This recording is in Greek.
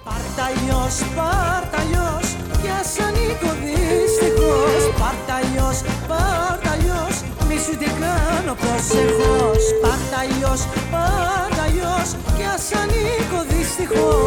Σπαρταλιός, κι ας ανήκω δυστυχώς. Σπαρταλιός, μη σου την κάνω προσεχώς. Σπαρταλιός, κι ας ανήκω δυστυχώς.